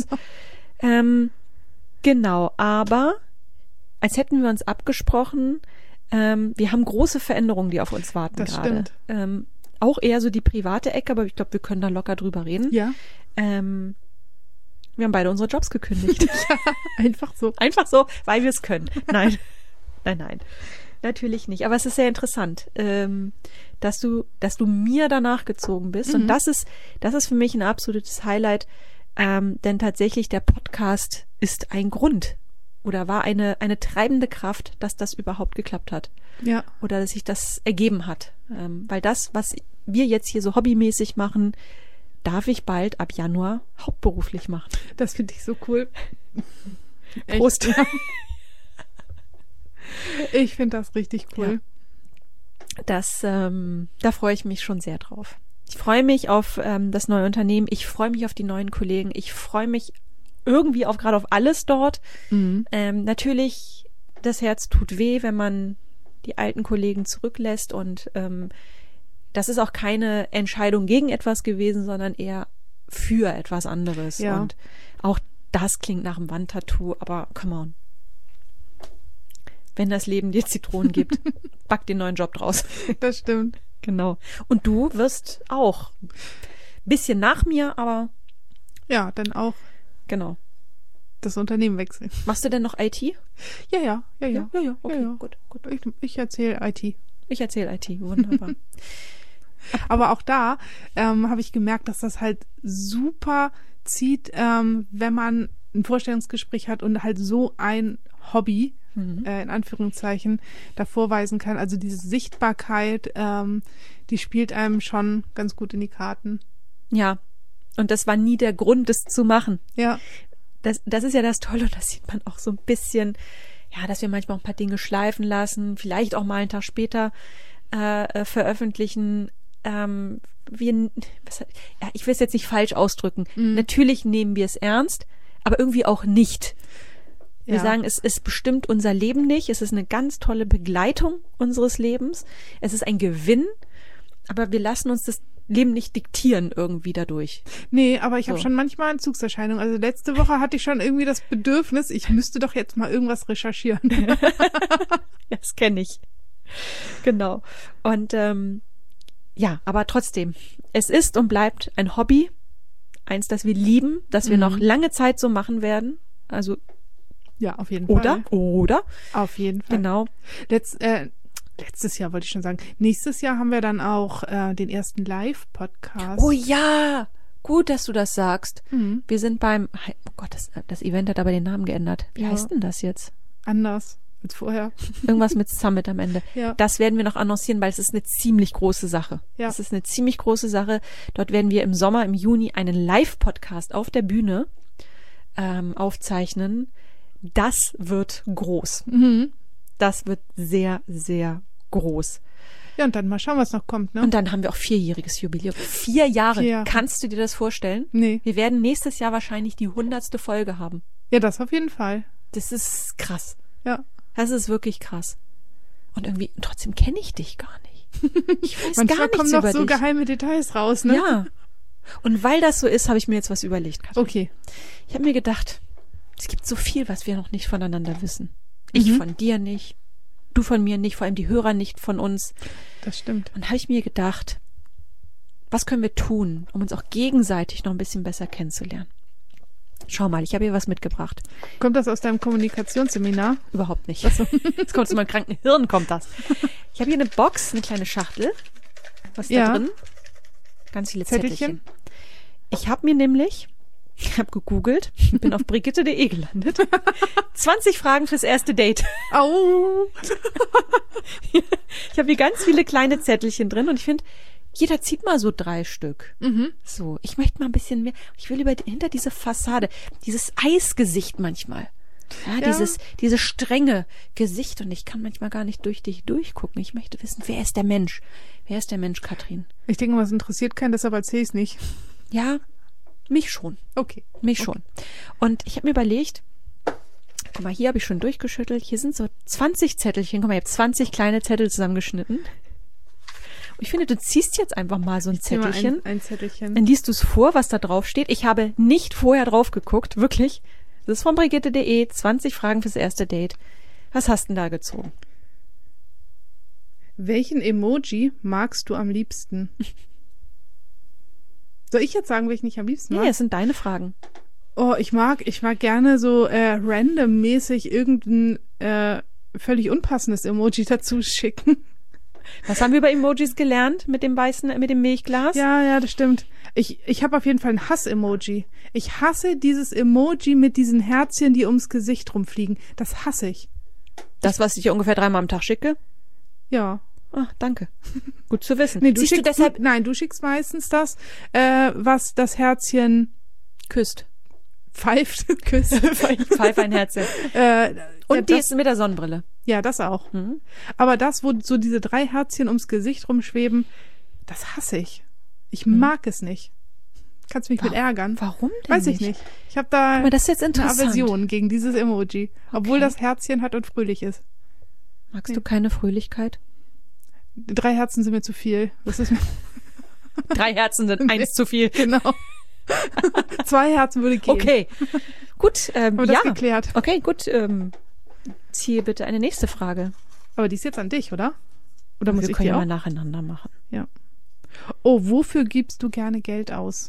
Genau, aber als hätten wir uns abgesprochen, wir haben große Veränderungen, die auf uns warten das gerade. Stimmt. Auch eher so die private Ecke, aber ich glaube, wir können da locker drüber reden. Ja. Wir haben beide unsere Jobs gekündigt. Ja, einfach so. Einfach so, weil wir es können. Nein. Nein. Natürlich nicht. Aber es ist sehr interessant, dass du mir danach gezogen bist. Und das ist für mich ein absolutes Highlight. Denn tatsächlich der Podcast ist ein Grund oder war eine treibende Kraft, dass das überhaupt geklappt hat. Ja. Oder dass sich das ergeben hat. Weil das, was wir jetzt hier so hobbymäßig machen, darf ich bald ab Januar hauptberuflich machen. Das finde ich so cool. Prost. Ich finde das richtig cool. Ja. Da freue ich mich schon sehr drauf. Ich freue mich auf das neue Unternehmen. Ich freue mich auf die neuen Kollegen. Ich freue mich irgendwie gerade auf alles dort. Natürlich, das Herz tut weh, wenn man die alten Kollegen zurücklässt. Und das ist auch keine Entscheidung gegen etwas gewesen, sondern eher für etwas anderes. Ja. Und auch das klingt nach einem Wandtattoo, aber come on. Wenn das Leben dir Zitronen gibt, back den neuen Job draus. Das stimmt. Genau. Und du wirst auch bisschen nach mir, aber Ja, dann auch Genau. das Unternehmen wechseln. Machst du denn noch IT? Ja. Okay, ja. gut. Ich erzähle IT. Ich erzähle IT, wunderbar. Aber auch da habe ich gemerkt, dass das halt super zieht, wenn man ein Vorstellungsgespräch hat und halt so ein Hobby, in Anführungszeichen, da vorweisen kann. Also diese Sichtbarkeit, die spielt einem schon ganz gut in die Karten. Ja, und das war nie der Grund, das zu machen. Ja. Das ist ja das Tolle und das sieht man auch so ein bisschen, ja, dass wir manchmal auch ein paar Dinge schleifen lassen, vielleicht auch mal einen Tag später veröffentlichen. Ich will es jetzt nicht falsch ausdrücken. Natürlich nehmen wir es ernst, aber irgendwie auch nicht. Wir sagen, es bestimmt unser Leben nicht. Es ist eine ganz tolle Begleitung unseres Lebens. Es ist ein Gewinn, aber wir lassen uns das Leben nicht diktieren irgendwie dadurch. Nee, aber ich habe schon manchmal Entzugserscheinungen. Also letzte Woche hatte ich schon irgendwie das Bedürfnis, ich müsste doch jetzt mal irgendwas recherchieren. Ja, das kenne ich. Genau. Und ja, aber trotzdem, es ist und bleibt ein Hobby, eins, das wir lieben, das wir noch lange Zeit so machen werden. Also ja, auf jeden Fall. Oder? Auf jeden Fall. Genau. Letztes Jahr wollte ich schon sagen. Nächstes Jahr haben wir dann auch den ersten Live-Podcast. Oh ja, gut, dass du das sagst. Wir sind beim, oh Gott, das Event hat aber den Namen geändert. Wie heißt denn das jetzt? Anders als vorher. Irgendwas mit Summit am Ende. Ja. Das werden wir noch annoncieren, weil es ist eine ziemlich große Sache. Ja. Es ist eine ziemlich große Sache. Dort werden wir im Sommer, im Juni, einen Live-Podcast auf der Bühne aufzeichnen. Das wird groß. Das wird sehr, sehr groß. Ja, und dann mal schauen, was noch kommt, ne? Und dann haben wir auch 4-jähriges Jubiläum. 4 Jahre. 4 Jahre. Kannst du dir das vorstellen? Nee. Wir werden nächstes Jahr wahrscheinlich die 100. Folge haben. Ja, das auf jeden Fall. Das ist krass. Ja. Das ist wirklich krass. Und irgendwie, trotzdem kenne ich dich gar nicht. Ich weiß Manchmal gar nichts kommen noch über so dich. geheime Details raus, ne? Ja. Und weil das so ist, habe ich mir jetzt was überlegt, Katrin. Okay. Ich habe mir gedacht, es gibt so viel, was wir noch nicht voneinander wissen. Ich von dir nicht, du von mir nicht, vor allem die Hörer nicht von uns. Das stimmt. Und habe ich mir gedacht, was können wir tun, um uns auch gegenseitig noch ein bisschen besser kennenzulernen? Schau mal, ich habe hier was mitgebracht. Kommt das aus deinem Kommunikationsseminar? Überhaupt nicht. Das kommt aus meinem kranken Hirn, kommt das. Ich habe hier eine Box, eine kleine Schachtel. Was ist da drin? Ganz viele Zettelchen. Ich habe mir nämlich, ich habe gegoogelt, bin auf brigitte.de gelandet. 20 Fragen fürs erste Date. Au! Ich habe hier ganz viele kleine Zettelchen drin und ich finde, jeder zieht mal so 3 Stück. So, ich möchte mal ein bisschen mehr. Ich will hinter diese Fassade, dieses Eisgesicht manchmal. Ja, dieses strenge Gesicht und ich kann manchmal gar nicht durch dich durchgucken. Ich möchte wissen, wer ist der Mensch? Wer ist der Mensch, Katrin? Ich denke mal, es interessiert keinen, deshalb erzähle ich es nicht. Ja, mich schon. Okay. Mich schon. Und ich habe mir überlegt, guck mal, hier habe ich schon durchgeschüttelt. Hier sind so 20 Zettelchen. Guck mal, ich habe 20 kleine Zettel zusammengeschnitten. Und ich finde, du ziehst jetzt einfach mal so ein Zettelchen. Ein Zettelchen. Dann liest du es vor, was da drauf steht. Ich habe nicht vorher drauf geguckt, wirklich. Das ist von brigitte.de, 20 Fragen fürs erste Date. Was hast denn da gezogen? Welchen Emoji magst du am liebsten? Soll ich jetzt sagen, welchen ich am liebsten mag? Ja, das sind deine Fragen. Oh, ich mag gerne so randommäßig irgendein völlig unpassendes Emoji dazu schicken. Was haben wir über Emojis gelernt mit dem Milchglas? Ja, das stimmt. Ich habe auf jeden Fall ein Hass-Emoji. Ich hasse dieses Emoji mit diesen Herzchen, die ums Gesicht rumfliegen. Das hasse ich. Das, was ich dir ungefähr 3-mal am Tag schicke? Ja. Ah, danke. Gut zu wissen. Nee, du schickst meistens das, was das Herzchen küsst. Pfeift, küsst. Pfeift ein Herzchen. Und die ist mit der Sonnenbrille. Ja, das auch. Aber das, wo so diese 3 Herzchen ums Gesicht rumschweben, das hasse ich. Ich mag es nicht. Kannst mich mit ärgern. Warum denn Weiß ich nicht. Ich habe da mal, das ist jetzt eine interessant. Aversion gegen dieses Emoji, obwohl das Herzchen hat und fröhlich ist. Magst du keine Fröhlichkeit? 3 Herzen sind mir zu viel. Das ist mir 3 Herzen sind 1 zu viel. Genau. 2 Herzen würde gehen. Okay. Gut, haben wir das geklärt. Okay, gut. Ziehe bitte eine nächste Frage. Aber die ist jetzt an dich, oder? Oder muss ich die können auch? mal nacheinander machen. Ja. Oh, wofür gibst du gerne Geld aus?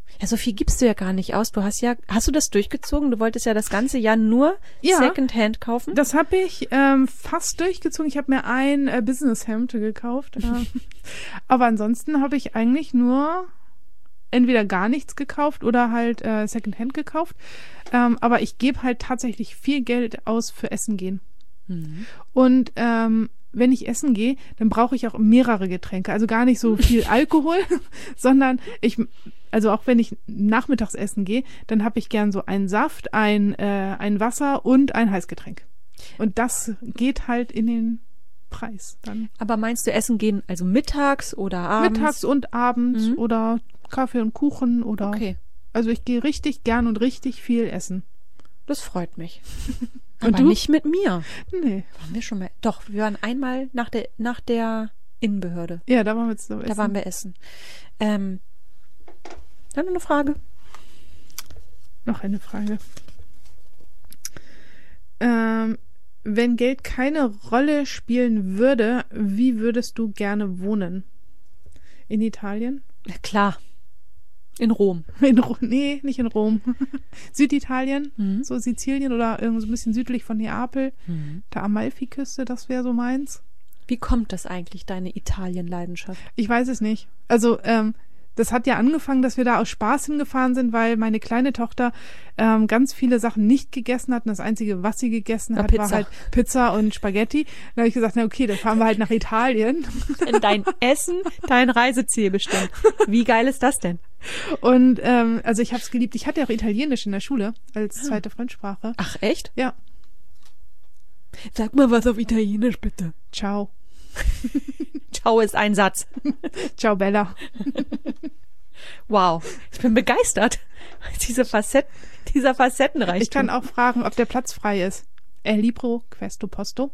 Ja, so viel gibst du ja gar nicht aus. Hast du das durchgezogen? Du wolltest ja das ganze Jahr nur Secondhand kaufen? Das habe ich fast durchgezogen. Ich habe mir ein Businesshemd gekauft. Aber ansonsten habe ich eigentlich nur entweder gar nichts gekauft oder halt Secondhand gekauft. Aber ich gebe halt tatsächlich viel Geld aus für Essen gehen. Mhm. Und wenn ich essen gehe, dann brauche ich auch mehrere Getränke. Also gar nicht so viel Alkohol, sondern also auch wenn ich nachmittags essen gehe, dann habe ich gern so einen Saft, ein Wasser und ein Heißgetränk. Und das geht halt in den Preis dann. Aber meinst du essen gehen also mittags oder abends? Mittags und abends oder Kaffee und Kuchen oder. Okay. Also ich gehe richtig gern und richtig viel essen. Das freut mich. Aber nicht mit mir. Nee. Waren wir schon mal? Doch, wir waren einmal nach der Innenbehörde. Ja, da waren wir jetzt essen. Da waren wir essen. Dann noch eine Frage. Noch eine Frage. Wenn Geld keine Rolle spielen würde, wie würdest du gerne wohnen? In Italien? Ja, klar. In Rom. Nee, nicht in Rom. Süditalien, so Sizilien oder irgendwo so ein bisschen südlich von Neapel. Der Amalfiküste, das wäre so meins. Wie kommt das eigentlich, deine Italien-Leidenschaft? Ich weiß es nicht. Also, das hat ja angefangen, dass wir da aus Spaß hingefahren sind, weil meine kleine Tochter ganz viele Sachen nicht gegessen hat. Und das Einzige, was sie gegessen hat, war halt Pizza und Spaghetti. Dann habe ich gesagt, na okay, dann fahren wir halt nach Italien. Denn dein Essen, dein Reiseziel bestimmt. Wie geil ist das denn? Und also ich habe es geliebt. Ich hatte ja auch Italienisch in der Schule als zweite Fremdsprache. Ach, echt? Ja. Sag mal was auf Italienisch, bitte. Ciao. Ciao ist ein Satz. Ciao, Bella. Wow, ich bin begeistert. Dieser Facettenreichtum. Ich kann auch fragen, ob der Platz frei ist. El libro questo posto.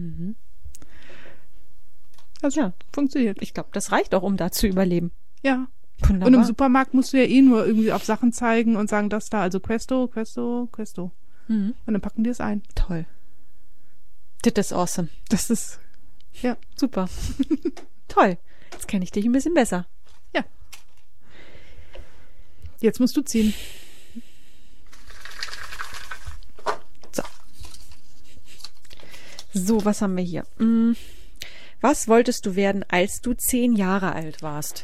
Also, ja, funktioniert. Ich glaube, das reicht auch, um da zu überleben. Ja. Wunderbar. Und im Supermarkt musst du ja nur irgendwie auf Sachen zeigen und sagen, das da, also questo. Und dann packen die es ein. Toll. Das ist awesome. Das ist, ja. Super. Toll. Jetzt kenne ich dich ein bisschen besser. Ja. Jetzt musst du ziehen. So, was haben wir hier? Was wolltest du werden, als du 10 Jahre alt warst?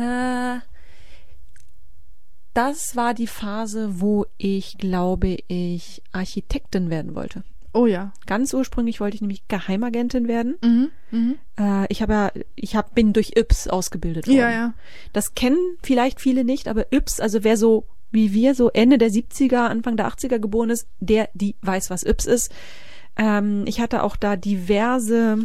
Das war die Phase, wo ich, glaube ich, Architektin werden wollte. Oh ja. Ganz ursprünglich wollte ich nämlich Geheimagentin werden. Ich bin durch Yps ausgebildet worden. Ja, ja. Das kennen vielleicht viele nicht, aber Yps, also wer so wie wir so Ende der 70er, Anfang der 80er geboren ist, die weiß, was Yps ist. Ich hatte auch da diverse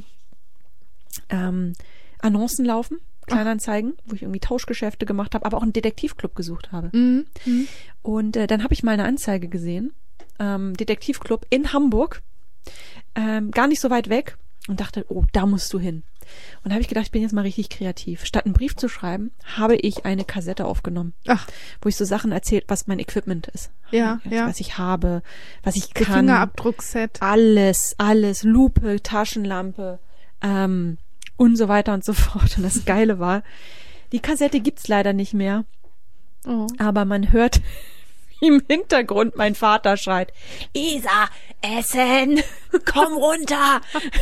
Annoncen laufen, Kleinanzeigen, wo ich irgendwie Tauschgeschäfte gemacht habe, aber auch einen Detektivclub gesucht habe. Und dann habe ich mal eine Anzeige gesehen, Detektivclub in Hamburg, gar nicht so weit weg, und dachte, oh, da musst du hin. Und da habe ich gedacht, ich bin jetzt mal richtig kreativ. Statt einen Brief zu schreiben, habe ich eine Kassette aufgenommen, wo ich so Sachen erzählt, was mein Equipment ist. Ja, ja. Was ich habe, was ich kann. Fingerabdruckset. Alles, Lupe, Taschenlampe, und so weiter und so fort. Und das Geile war, die Kassette gibt's leider nicht mehr. Oh. Aber man hört, wie im Hintergrund mein Vater schreit, Isa, Essen, komm runter.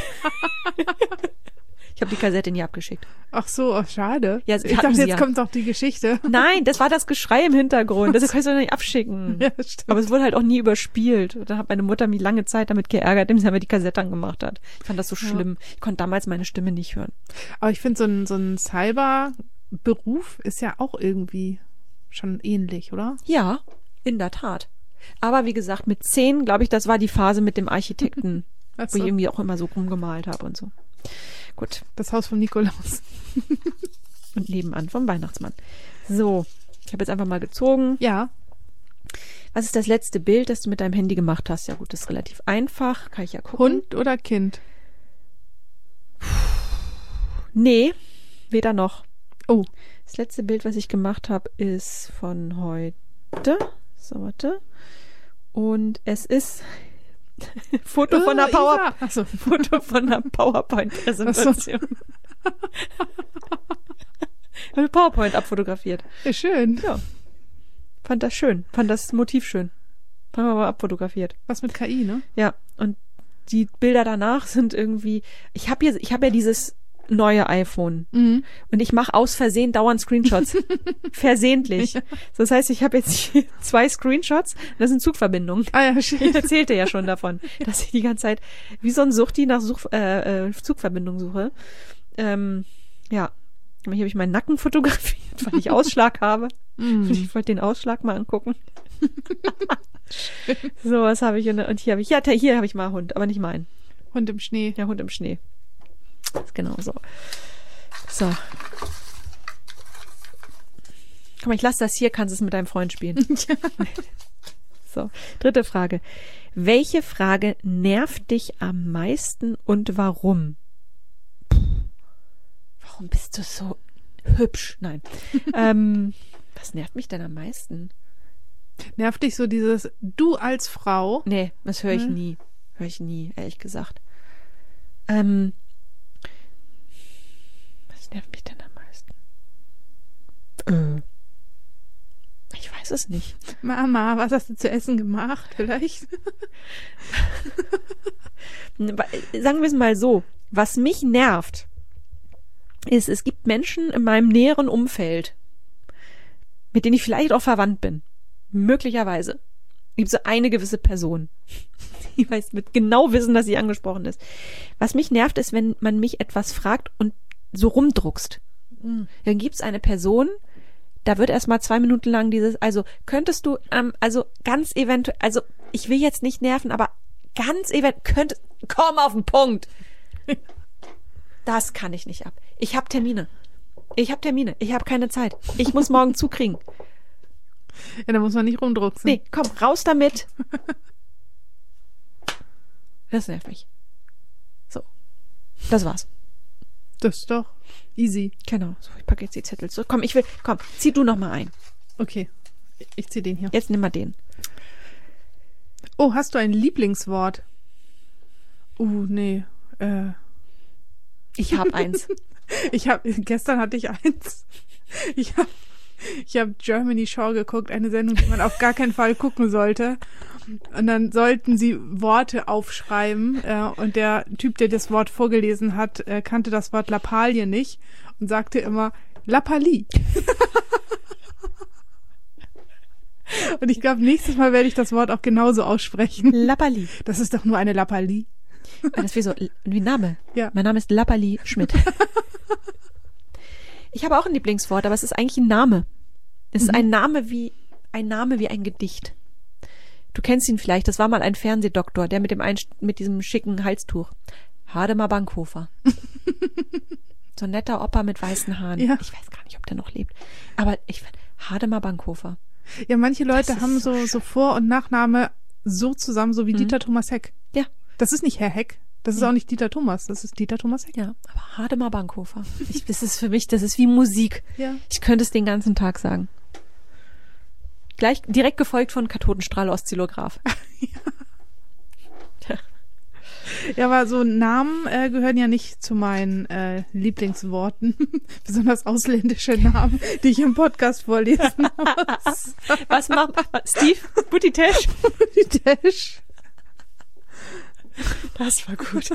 Ich habe die Kassette nie abgeschickt. Ach so, oh, schade. Ja, ich dachte, jetzt kommt doch die Geschichte. Nein, das war das Geschrei im Hintergrund. Das kannst du nicht abschicken. Ja, stimmt. Aber es wurde halt auch nie überspielt. Und dann hat meine Mutter mich lange Zeit damit geärgert, indem sie aber die Kassette angemacht hat. Ich fand das so schlimm. Ich konnte damals meine Stimme nicht hören. Aber ich finde, so ein Cyberberuf ist ja auch irgendwie schon ähnlich, oder? Ja, in der Tat. Aber wie gesagt, mit 10, glaube ich, das war die Phase mit dem Architekten, wo ich irgendwie auch immer so rumgemalt habe und so. Gut. Das Haus von Nikolaus. Und nebenan vom Weihnachtsmann. So, ich habe jetzt einfach mal gezogen. Ja. Was ist das letzte Bild, das du mit deinem Handy gemacht hast? Ja gut, das ist relativ einfach. Kann ich ja gucken. Hund oder Kind? Nee, weder noch. Oh. Das letzte Bild, was ich gemacht habe, ist von heute. So, warte. Und es ist Foto von einer Foto von einer PowerPoint-Präsentation. Ich habe PowerPoint abfotografiert. Ja, schön. Ja. Fand das schön. Fand das Motiv schön. Haben wir aber abfotografiert. Was mit KI, ne? Ja, und die Bilder danach sind irgendwie, ich hab ja dieses neue iPhone und ich mache aus Versehen dauernd Screenshots. Versehentlich. Ja. Das heißt, ich habe jetzt hier 2 Screenshots, das sind Zugverbindungen. Ah ja, schön. Ich erzählte ja schon davon, dass ich die ganze Zeit wie so ein Suchti nach Zugverbindungen suche. Ja, hier habe ich meinen Nacken fotografiert, weil ich Ausschlag habe. Und ich wollte den Ausschlag mal angucken. So, was habe ich? Und hier habe ich mal Hund, aber nicht meinen. Hund im Schnee. Ja, Hund im Schnee. Genau so. So. Guck mal, ich lasse das hier, kannst es mit deinem Freund spielen. Ja. So, 3. Frage. Welche Frage nervt dich am meisten und warum? Warum bist du so hübsch? Nein. Was nervt mich denn am meisten? Nervt dich so dieses Du als Frau? Nee, das höre ich nie. Höre ich nie, ehrlich gesagt. Was nervt mich denn am meisten? Ich weiß es nicht. Mama, was hast du zu essen gemacht? Vielleicht? Sagen wir es mal so. Was mich nervt, ist, es gibt Menschen in meinem näheren Umfeld, mit denen ich vielleicht auch verwandt bin. Möglicherweise. Es gibt so eine gewisse Person, die wird genau wissen, dass sie angesprochen ist. Was mich nervt, ist, wenn man mich etwas fragt und so rumdruckst. Dann gibt es eine Person, da wird erstmal 2 Minuten lang also könntest du, also ganz eventuell, also ich will jetzt nicht nerven, aber ganz eventuell, komm auf den Punkt. Das kann ich nicht ab. Ich habe Termine. Ich habe keine Zeit. Ich muss morgen zukriegen. Ja, da muss man nicht rumdrucksen. Nee, komm, raus damit. Das nervt mich. So. Das war's. Das ist doch easy. Genau. So, ich packe jetzt die Zettel zurück. Komm, zieh du noch mal ein. Okay. Ich zieh den hier. Jetzt nimm mal den. Oh, hast du ein Lieblingswort? Nee. Ich habe eins. Gestern hatte ich eins. Ich habe Germany Show geguckt, eine Sendung, die man auf gar keinen Fall gucken sollte. Und dann sollten sie Worte aufschreiben. Und der Typ, der das Wort vorgelesen hat, kannte das Wort Lappalie nicht und sagte immer Lappalie. Und ich glaube, nächstes Mal werde ich das Wort auch genauso aussprechen. Lappalie. Das ist doch nur eine Lappalie. Das ist wie Name. Ja. Mein Name ist Lappalie Schmidt. Ich habe auch ein Lieblingswort, aber es ist eigentlich ein Name. Es ist ein Name wie ein Gedicht. Du kennst ihn vielleicht, das war mal ein Fernsehdoktor, der mit diesem schicken Halstuch. Hademar Bankhofer. So ein netter Opa mit weißen Haaren. Ja. Ich weiß gar nicht, ob der noch lebt. Aber ich finde, Hademar Bankhofer. Ja, manche Leute haben so Vor- und Nachname so zusammen, so wie Dieter Thomas Heck. Ja. Das ist nicht Herr Heck. Das ist auch nicht Dieter Thomas, das ist Dieter Thomas Heck. Ja, aber Hademar Bankhofer. Das ist für mich, das ist wie Musik. Ja. Ich könnte es den ganzen Tag sagen. Gleich direkt gefolgt von Kathodenstrahl-Oszillograph. Ja. Ja, aber so Namen gehören ja nicht zu meinen Lieblingsworten. Besonders ausländische Namen, die ich im Podcast vorlesen muss. Was macht Steve? Buttigieg? Buttigieg. Das war gut.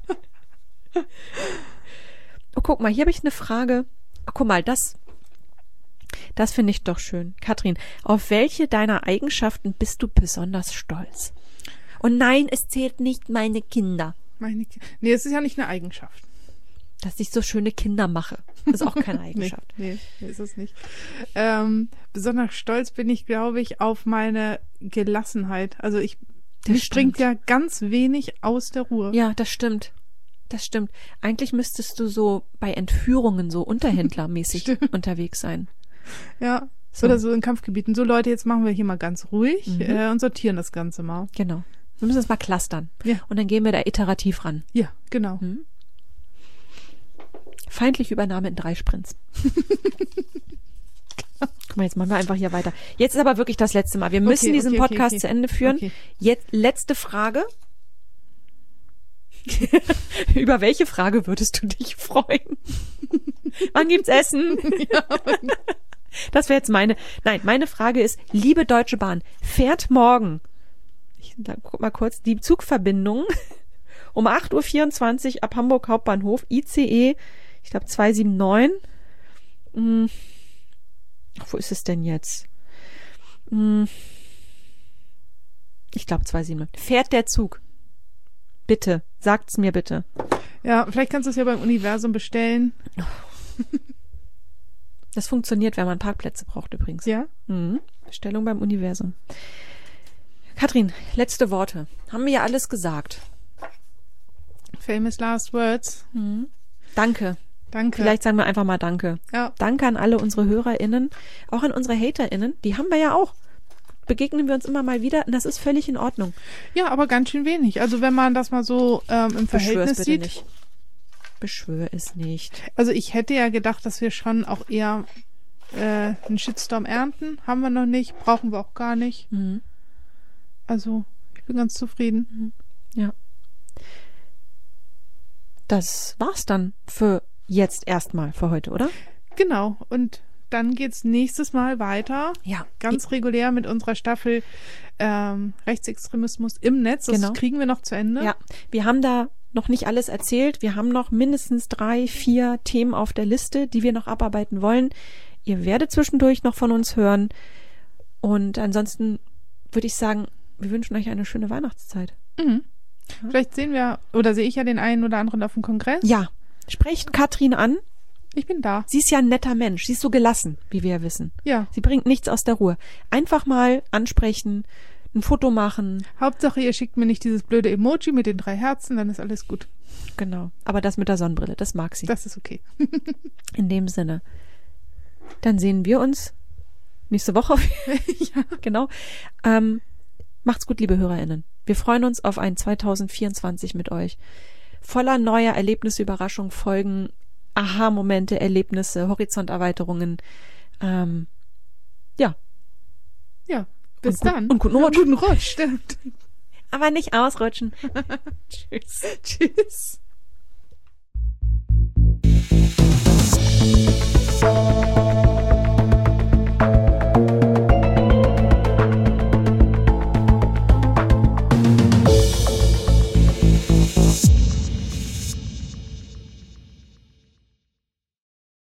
Oh, guck mal, hier habe ich eine Frage. Oh, guck mal, das finde ich doch schön. Katrin, auf welche deiner Eigenschaften bist du besonders stolz? Und nein, es zählt nicht meine Kinder. Nee, es ist ja nicht eine Eigenschaft. Dass ich so schöne Kinder mache. Das ist auch keine Eigenschaft. Nee, ist es nicht. Besonders stolz bin ich, glaube ich, auf meine Gelassenheit. Also mich bringt ja ganz wenig aus der Ruhe. Ja, das stimmt. Das stimmt. Eigentlich müsstest du so bei Entführungen so unterhändlermäßig unterwegs sein. Ja, so. Oder so in Kampfgebieten. So Leute, jetzt machen wir hier mal ganz ruhig und sortieren das Ganze mal. Genau. Wir müssen es mal clustern. Ja. Und dann gehen wir da iterativ ran. Ja, genau. Feindliche Übernahme in 3 Sprints. Guck mal, jetzt machen wir einfach hier weiter. Jetzt ist aber wirklich das letzte Mal. Wir müssen diesen Podcast zu Ende führen. Okay. Jetzt letzte Frage. Über welche Frage würdest du dich freuen? Wann gibt's Essen? Ja. Das wäre jetzt meine Frage ist, liebe Deutsche Bahn, fährt morgen, guck mal kurz, die Zugverbindung um 8:24 Uhr ab Hamburg Hauptbahnhof, ICE, ich glaube 279. Wo ist es denn jetzt? Ich glaube 279. Fährt der Zug? Bitte, sagt's mir bitte. Ja, vielleicht kannst du es ja beim Universum bestellen. Das funktioniert, wenn man Parkplätze braucht übrigens. Ja? Bestellung beim Universum. Katrin, letzte Worte. Haben wir ja alles gesagt. Famous last words. Danke. Vielleicht sagen wir einfach mal Danke. Ja. Danke an alle unsere HörerInnen, auch an unsere HaterInnen. Die haben wir ja auch. Begegnen wir uns immer mal wieder und das ist völlig in Ordnung. Ja, aber ganz schön wenig. Also wenn man das mal so im Verhältnis sieht. Nicht. Beschwör es nicht. Also ich hätte ja gedacht, dass wir schon auch eher einen Shitstorm ernten. Haben wir noch nicht, brauchen wir auch gar nicht. Also ich bin ganz zufrieden. Ja. Das war's dann für jetzt erstmal für heute, oder? Genau. Und dann geht's nächstes Mal weiter. Ja. Ganz regulär mit unserer Staffel Rechtsextremismus im Netz. Das kriegen wir noch zu Ende. Ja. Wir haben da noch nicht alles erzählt. Wir haben noch mindestens 3, 4 Themen auf der Liste, die wir noch abarbeiten wollen. Ihr werdet zwischendurch noch von uns hören. Und ansonsten würde ich sagen, wir wünschen euch eine schöne Weihnachtszeit. Vielleicht sehe ich ja den einen oder anderen auf dem Kongress. Ja. Sprecht Katrin an. Ich bin da. Sie ist ja ein netter Mensch. Sie ist so gelassen, wie wir ja wissen. Ja. Sie bringt nichts aus der Ruhe. Einfach mal ansprechen, ein Foto machen. Hauptsache, ihr schickt mir nicht dieses blöde Emoji mit den 3 Herzen, dann ist alles gut. Genau. Aber das mit der Sonnenbrille, das mag sie. Das ist okay. In dem Sinne. Dann sehen wir uns nächste Woche. Ja. Genau. Macht's gut, liebe HörerInnen. Wir freuen uns auf ein 2024 mit euch. Voller neuer Erlebnisse, Überraschungen, Folgen, Aha-Momente, Erlebnisse, Horizonterweiterungen. Ja. Ja, bis dann. Und guten Rutsch. Guten Rutsch, stimmt. Aber nicht ausrutschen. Tschüss. Tschüss.